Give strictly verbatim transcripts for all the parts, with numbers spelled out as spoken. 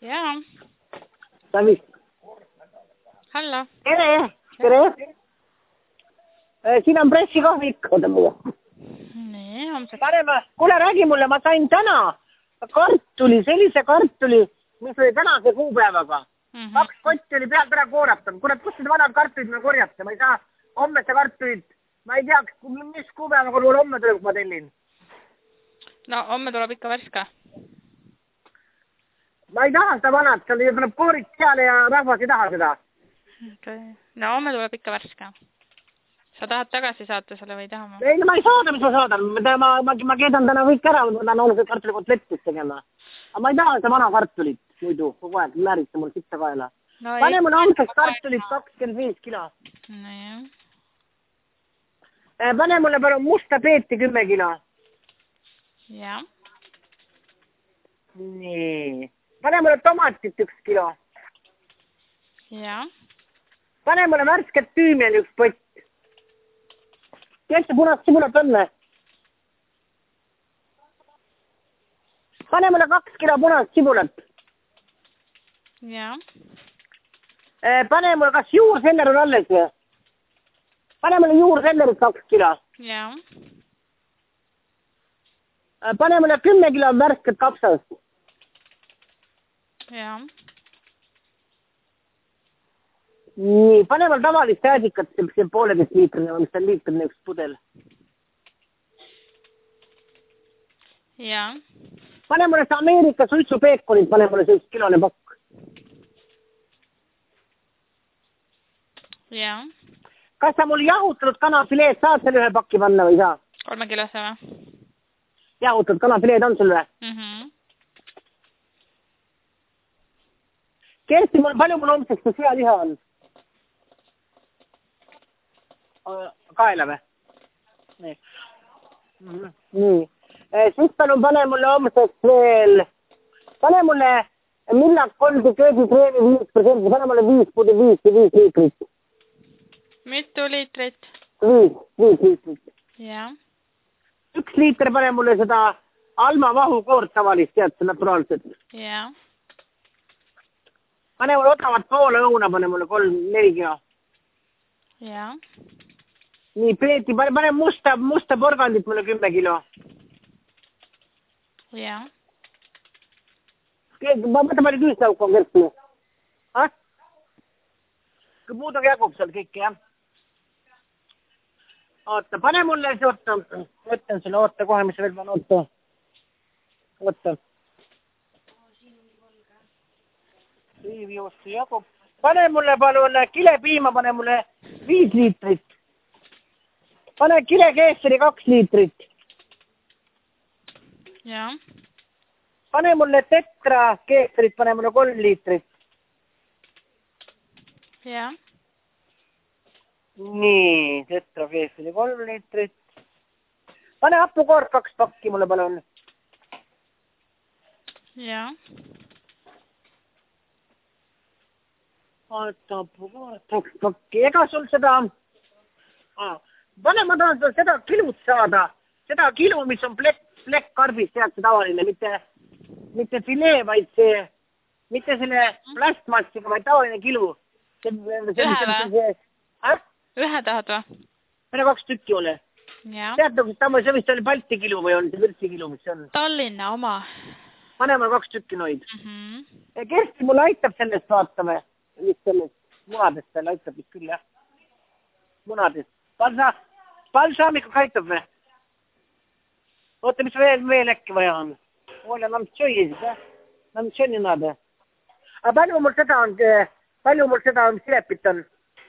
Jaa. Tavis. Hallo. Tere, tere. Siin on pressikohvik, oota mulle. Nii, homseks. Paneme, kuule räägi mulle, ma sain täna kartuli, sellise kartuli, mis oli tänase kuupäevaga. Mm -hmm. Kaks kotti oli pealt ära kooratatud. Kurat, kus need vanad kartulid me korjate? Ma ei saa homme see kartulid. Ma ei tea, mis kuupäevaga mul homme tuleb, kui ma tellin. No, homme tuleb ikka värska. Ma ei taha seda vanat, seal tuleb koorid seal ja rahvas ei taha seda. Okay. No, homme tuleb ikka värska. Sa tahad tagasi saata selle või ei taha ma? Ei, no ma ei saada, mis ma saadan. Ma, ma, ma, ma keedan täna kõik ära, ma tahan oluliselt kartulikotlettist tegema. Aga ma ei taha seda vana kartulit muidu, kogu aeg määrita mul sitta kaela. No, pane mulle homseks kartulit kakskümmend viis kilo. No jah. Pane mulle palun musta peeti kümme kilo. Jah. Nii. Pane mulle tomatit üks kilo. Jah. Pane mulle värsket tüümiel üks pott. Kes see punast sibulat on? Pane mulle kaks kilo punast sibulat. Jah. Pane mulle, kas juurseller on alles või? Pane mulle juursellerit kaks kilo. Jah. Pane mulle kümme kilo värsket kapsast. Jah. Nii, pane mulle tavalist säädikat, see pooleteist liitrine, mis on liitrine üks pudel. Jah. Pane mulle see Ameerika suitsupeekonit, pane mulle see üks kilone pakk. Jah. Kas sa mul jahutatud kanafileed saad selle ühe pakki panna või saa? Kolme kilose või? Jahutatud kanafileed on sul või? Mhm. Kersti, mul palju mul homseks see sealiha on? Kaela või? Nii. Nii. Siis palun pane mulle homseks veel, pane mulle millak kolmdi köögikreemi viis protsenti, pane mulle viis pudi viis ja viis liitrit. Mitu liitrit? Viis, viis liitrit. Jah. Üks liiter pane mulle seda Alma vahukoort tavalist, tead, see naturaalset. Jah. Pane mulle odavat poole õuna, pane mulle kolm, neli kilo. Jah. Nii, Peeti, pane, pane musta, musta porgandit mulle kümme kilo. Jah. Ma mõtlen, palju küüslauk on Kersti. Ah? Muud on jagub seal kõik, jah? Oota, pane mulle see, oota, võtan selle, oota kohe, mis veel pan, oota. Oota. Riiviustu jagub. Pane mulle palun kilepiima, pane mulle viis liitrit. Pane kilekeesseri kaks liitrit. Jah. Pane mulle tetra keesserit, pane mulle kolm liitrit. Jah. Nii, tetra keesseri kolm liitrit. Pane hapukoort kaks pakki mulle palun. Jah. Oota, hapukoort kaks pakki. Ega sul seda... Ah. Pane, ma tahan seda kilut saada. Seda kilu, mis on plekk, plekk karbis, tead see tavaline, mitte, mitte filee, vaid see, mitte selle plastmassiga, vaid tavaline kilu. See, see, ühe või? Ah? Ühe tahad või? Pane kaks tükki ole. Jah. Tead, see vist oli Balti kilu või on see Virtsi kilu, mis see on? Tallinna oma. Pane mulle kaks tükki noid. Mm -hmm. Kersti mulle aitab sellest vaatame. Mis sellest munadest veel aitab vist küll, jah. Munadest. Palsa, palsaamikuga aitab või? Oota, mis veel, veel äkki vaja on? Ole, nam tšöi, jah? Nam tšöi nade. Aga palju mul seda on, palju mul seda on, silepit on?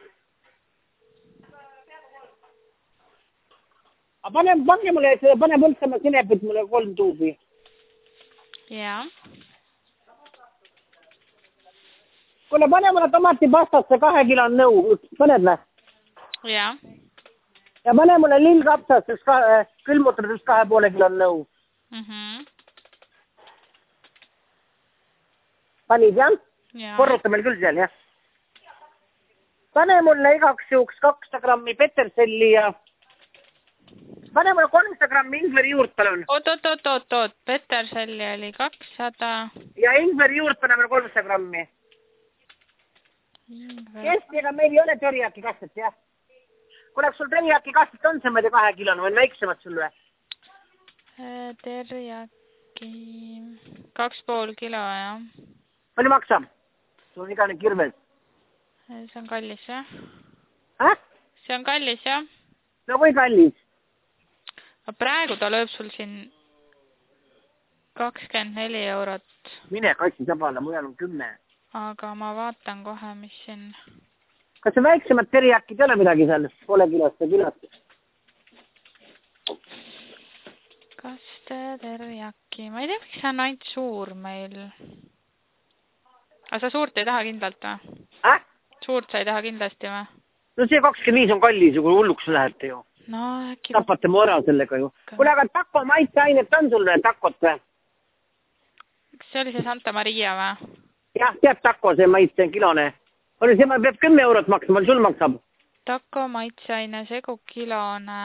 Aga pane, pange mulle, pane põltsama silepit mulle kolm tuubi. Jah. Kuule, pane mulle tomatipastast kahe kilo nõu, paned või? Jah. Ja pane mulle lillkapsast üks kahe, külmutatud üks kahe poole kilo nõu. Mhm. Panid, jah? Jah. Korruta meil küll seal, jah? Pane mulle igaks juhuks kakssada grammi peterselli ja pane mulle kolmsada grammi ingveri juurt, palun. oot, oot, oot, oot, oot, peterselli oli kakssada. Ja ingveri juurt pane mulle kolmsada grammi. Kesti, ega meil ei ole terjaki kastet, jah? Kui oleks sul terjaki kastet on see, ma ei tea, kahe kilon või väiksemad sul või? Terjaki kaks pool kilo, jah. Palju maksab? Sul on igane kirves. See on kallis, jah? Häh? See on kallis, jah? No kui kallis? Praegu ta lööb sul siin kakskümmend neli eurot. Mine kassi sabala, mujal on kümme. Aga ma vaatan kohe, mis siin... Kas see väiksemad terjakid ei ole midagi seal? Poole kilost ja kilost? Kas te terjaki? Ma ei tea, miks see on ainult suur meil. Aga sa suurt ei taha kindlalt või? Äh? Suurt sa ei taha kindlasti või? No see kakskümmend viis on kallis, kui hulluks lähete ju. No äkki... Tapate mu ära sellega ju. Kuule, aga tako maitseainet on sul takot või? See oli see Santa Maria või? Jah, tead tako see maitse kilone. Oli see, ma peab kümme eurot maksma, sul maksab? Tako maitseaine segu kilone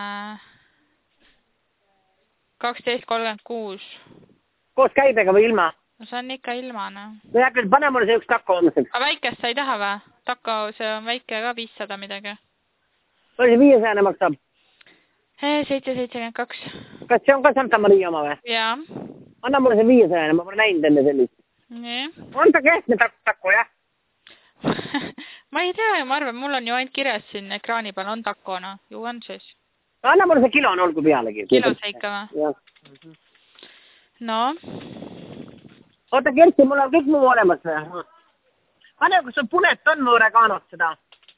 kaksteist kolmkümmend kuus. Koos käibega või ilma? No see on ikka ilmane. No jah, küll, pane mulle see üks tako homseks. Aga väikest sa ei taha või? Tako, see on väike ka viissada midagi. Oli see viiesajane maksab? seitse seitsekümmend kaks. Kas see on ka Santa Maria oma või? Jaa. Anna mulle see viiesajane, ma pole näinud enne sellist. Nii. On ta keskne tako, jah? Ma ei tea, ma arvan, mul on ju ainult kirjas siin ekraani peal on takona. Ju on siis. Anna mulle see kilon olgu pealegi. Kilo see ikka või? Jah. No. Oota, Kersti, mul on kõik muu olemas või? Pane, kui sul punet on mu oreganot seda.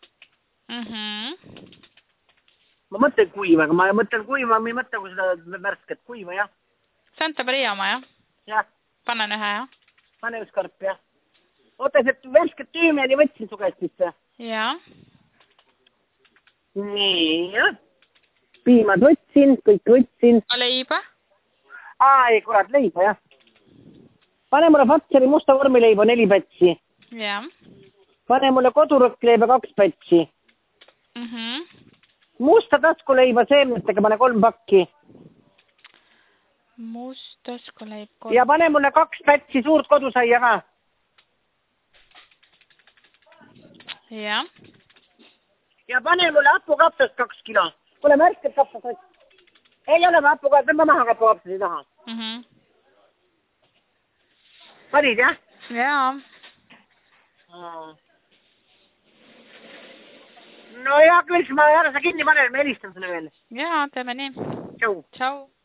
Mhm. Ma mõtlen kuiva, aga ma mõtlen kuiva, ma ei mõtle kui seda värsket kuiva, jah. Santa Maria oma, jah? Jah. Panen ühe, jah? Pane üks karp, jah. Oota, see värsket tüümiani võtsin su käest sisse. Jaa. Nii, jah. Piimad võtsin, kõik võtsin. Leiba? Aa, ei, kurat, leiba, jah. Pane mulle Fatseri musta vormileiba neli pätsi. Jah. Pane mulle kodurõkkleiba kaks pätsi. Mhm. Musta taskuleiba seemnetega pane kolm pakki. Must taskuleib kolm. Ja pane mulle kaks pätsi suurt kodusaia ka. Jah. Ja pane mulle hapukapsast kaks kilo. Kuule märsked kapsast. Ei ole hapukapsast, tõmba maha hapukapsast ei taha. Mhm. Panid, jah? Jaa. No hea küll, siis ma ära sa kinni panen, ma helistan sulle veel. Jaa, teeme nii. Tšau. Tšau.